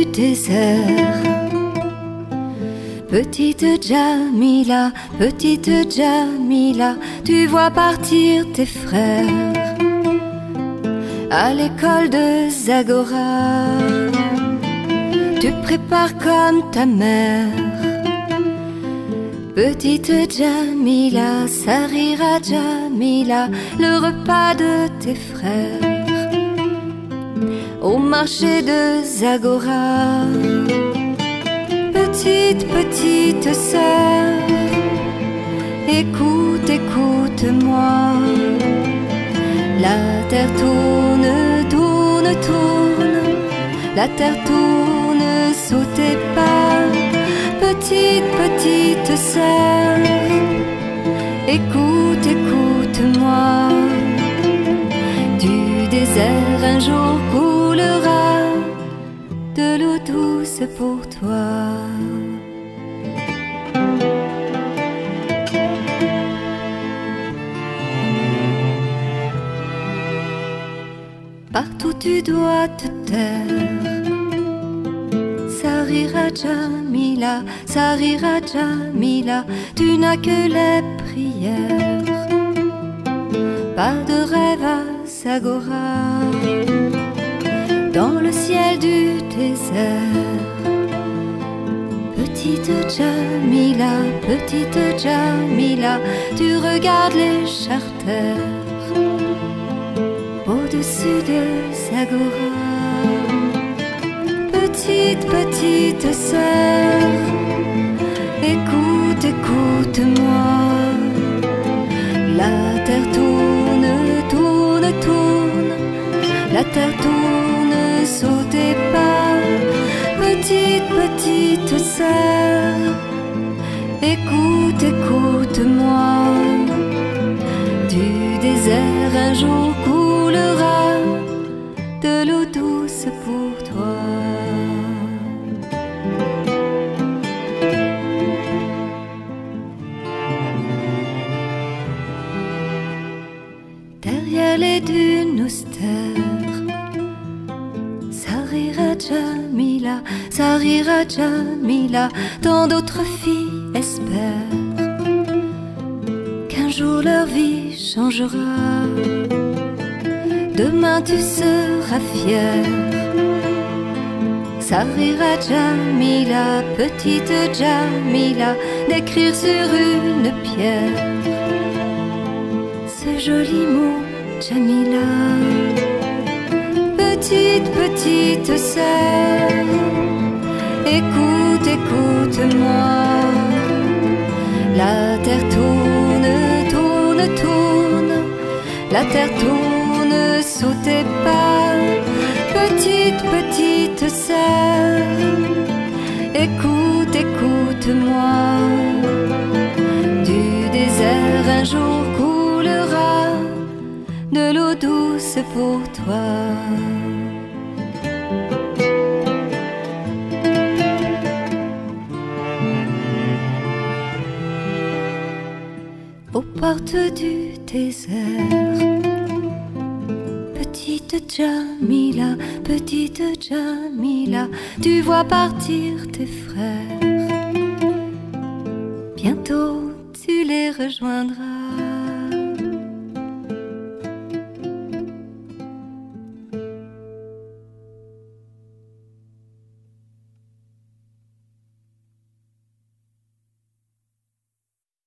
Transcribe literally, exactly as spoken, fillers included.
du désert. Petite Jamila, petite Jamila, tu vois partir tes frères à l'école de Zagora. Tu prépares comme ta mère. Petite Jamila, ça rira Jamila, le repas de tes frères au marché de Zagora. Petite, petite sœur, écoute, écoute-moi. La terre tourne, tourne, tourne, la terre tourne sous tes pas. Petite, petite sœur, écoute, écoute-moi. Du désert un jour coulera de l'eau douce pour toi. Partout tu dois te taire. Ça rira Jamila, ça rira Jamila, tu n'as que les prières. Pas de rêve à Zagora, dans le ciel du désert. Petite Jamila, petite Jamila, tu regardes les charters au-dessus de Zagora. Petite, petite sœur, écoute, écoute-moi. La terre tourne, tourne, tourne, la terre tourne sous tes pas. Petite, petite sœur, écoute, écoute-moi. Du désert un jour coulera de l'eau douce pour toi. Derrière les dunes austères, ça rira Jamila, ça rira Jamila, tant d'autres filles espèrent qu'un jour leur vie changera. Demain tu seras fière. Ça rira Jamila, petite Jamila, d'écrire sur une pierre ce joli mot Jamila. Petite, petite sœur, écoute, écoute-moi. La terre tourne, tourne, tourne, la terre tourne sous tes pas. Petite, petite sœur, écoute, écoute-moi. Du désert un jour coulera de l'eau douce pour toi. Aux portes du désert, petite Jamila, petite Jamila, tu vois partir tes frères. Bientôt tu les rejoindras.